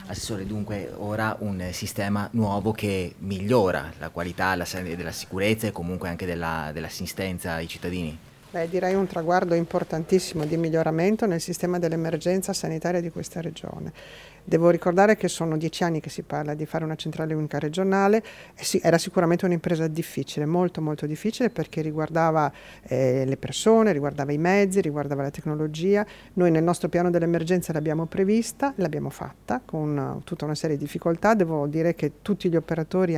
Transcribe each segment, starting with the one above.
Assessore, dunque ora un sistema nuovo che migliora la qualità della sicurezza e comunque anche dell'assistenza ai cittadini. Beh, direi un traguardo importantissimo di miglioramento nel sistema dell'emergenza sanitaria di questa regione. Devo ricordare che sono 10 anni che si parla di fare una centrale unica regionale e sì, era sicuramente un'impresa difficile, molto molto difficile perché riguardava le persone, riguardava i mezzi, riguardava la tecnologia. Noi nel nostro piano dell'emergenza l'abbiamo prevista, l'abbiamo fatta con tutta una serie di difficoltà. Devo dire che tutti gli operatori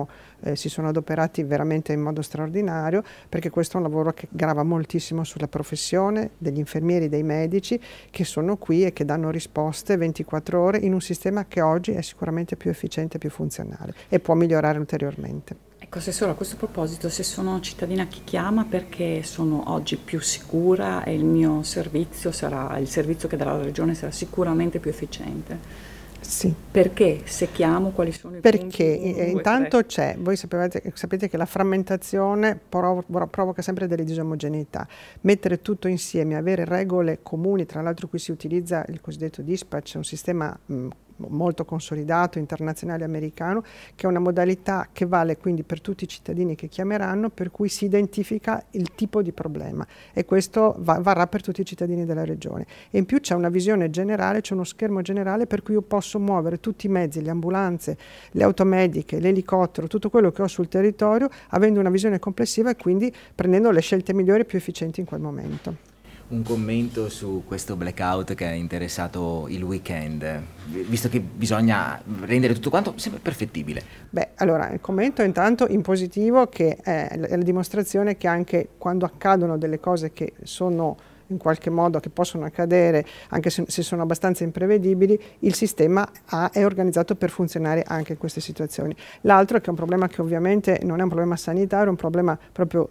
si sono adoperati veramente in modo straordinario perché questo è un lavoro che grava moltissimo sulla professione degli infermieri, dei medici che sono qui e che danno risposte 24 ore in un sistema che oggi è sicuramente più efficiente e più funzionale e può migliorare ulteriormente. Ecco, Assessore, a questo proposito, se sono cittadina che chiama perché sono oggi più sicura e il mio servizio il servizio che darà la Regione sarà sicuramente più efficiente. Sì. Perché se chiamo quali sono i Perché punti? intanto voi sapete che la frammentazione provoca sempre delle disomogeneità. Mettere tutto insieme, avere regole comuni, tra l'altro qui si utilizza il cosiddetto dispatch, un sistema molto consolidato, internazionale americano, che è una modalità che vale quindi per tutti i cittadini che chiameranno, per cui si identifica il tipo di problema e questo varrà per tutti i cittadini della regione. E in più c'è una visione generale, c'è uno schermo generale per cui io posso muovere tutti i mezzi, le ambulanze, le automediche, l'elicottero, tutto quello che ho sul territorio, avendo una visione complessiva e quindi prendendo le scelte migliori e più efficienti in quel momento. Un commento su questo blackout che ha interessato il weekend, visto che bisogna rendere tutto quanto sempre perfettibile. Beh, allora il commento è intanto in positivo, che è la dimostrazione che anche quando accadono delle cose che sono in qualche modo che possono accadere, anche se sono abbastanza imprevedibili, il sistema è organizzato per funzionare anche in queste situazioni. L'altro è che è un problema che ovviamente non è un problema sanitario, è un problema proprio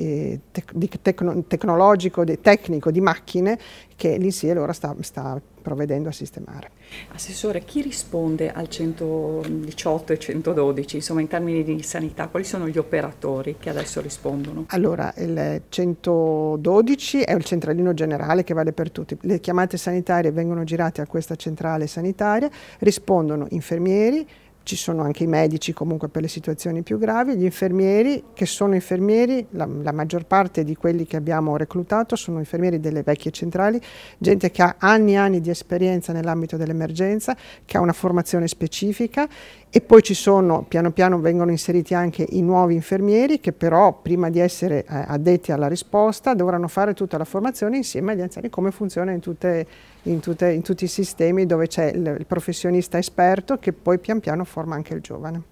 tecnologico, tecnico, di macchine, che l'INSIE ora sta provvedendo a sistemare. Assessore, chi risponde al 118 e 112, insomma in termini di sanità, quali sono gli operatori che adesso rispondono? Allora, il 112 è il centralino generale che vale per tutti. Le chiamate sanitarie vengono girate a questa centrale sanitaria, rispondono infermieri, ci sono anche i medici comunque per le situazioni più gravi, gli infermieri che sono infermieri, la maggior parte di quelli che abbiamo reclutato sono infermieri delle vecchie centrali, gente che ha anni e anni di esperienza nell'ambito dell'emergenza, che ha una formazione specifica e poi piano piano vengono inseriti anche i nuovi infermieri che però prima di essere addetti alla risposta dovranno fare tutta la formazione insieme agli anziani, come funziona in tutti i sistemi dove c'è il professionista esperto che poi pian piano forma anche il giovane.